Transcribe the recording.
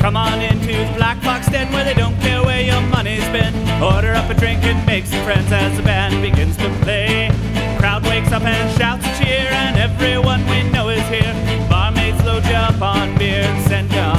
Come on into the Black Fox Den where they don't care where your money's been. Order up a drink and make some friends as the band begins to play. Crowd wakes up and shouts a cheer, and everyone we know is here. Barmaids load you up on beer and send you on